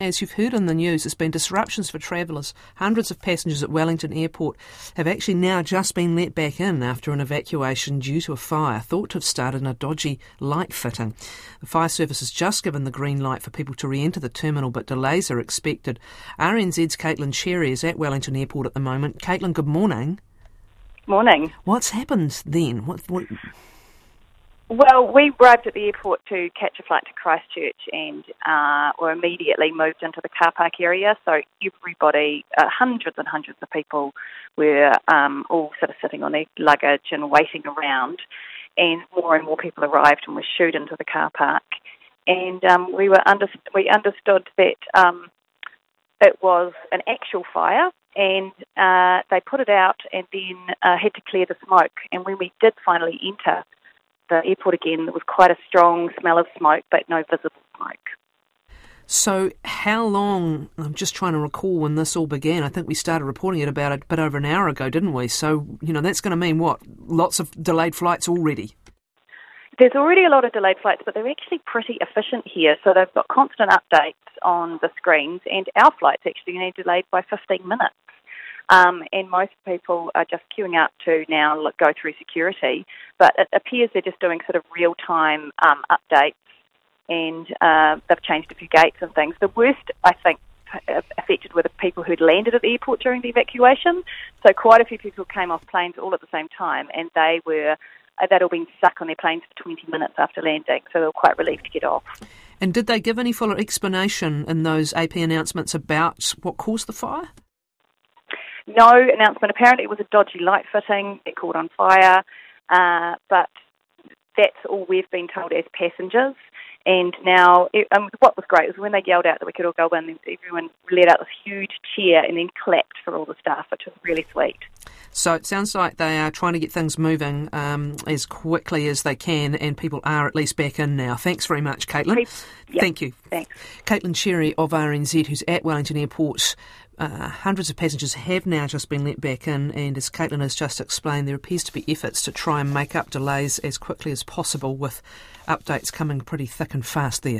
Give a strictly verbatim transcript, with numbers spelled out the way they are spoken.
As you've heard in the news, there's been disruptions for travellers. Hundreds of passengers at Wellington Airport have actually now just been let back in after an evacuation due to a fire thought to have started in a dodgy light fitting. The fire service has just given the green light for people to re-enter the terminal, but delays are expected. R N Z's Caitlin Cherry is at Wellington Airport at the moment. Caitlin, good morning. Morning. What's happened then? What, what... Well, we arrived at the airport to catch a flight to Christchurch and uh, were immediately moved into the car park area. So everybody, uh, hundreds and hundreds of people were um, all sort of sitting on their luggage and waiting around. And more and more people arrived and were shooed into the car park. And um, we were under- we understood that um, it was an actual fire, and uh, they put it out and then uh, had to clear the smoke. And when we did finally enter the airport again, there was quite a strong smell of smoke, but no visible smoke. So how long, I'm just trying to recall when this all began, I think we started reporting it about a bit over an hour ago, didn't we? So, you know, that's going to mean what? Lots of delayed flights already? There's already a lot of delayed flights, but they're actually pretty efficient here. So they've got constant updates on the screens, and our flight's actually only delayed by fifteen minutes. Um, and most people are just queuing up to now look, go through security. But it appears they're just doing sort of real-time um, updates, and uh, they've changed a few gates and things. The worst, I think, affected were the people who'd landed at the airport during the evacuation. So quite a few people came off planes all at the same time, and they were they'd all been stuck on their planes for twenty minutes after landing, so they were quite relieved to get off. And did they give any fuller explanation in those A P announcements about what caused the fire? No announcement. Apparently it was a dodgy light fitting. It caught on fire. Uh, but that's all we've been told as passengers. And now, it, um, what was great was when they yelled out that we could all go in, everyone let out this huge cheer and then clapped for all the staff, which was really sweet. So it sounds like they are trying to get things moving um, as quickly as they can, and people are at least back in now. Thanks very much, Caitlin. Yep. Thank you. Thanks. Caitlin Cherry of R N Z, who's at Wellington Airport. Uh, hundreds of passengers have now just been let back in, and as Caitlin has just explained, there appears to be efforts to try and make up delays as quickly as possible, with updates coming pretty thick and fast there.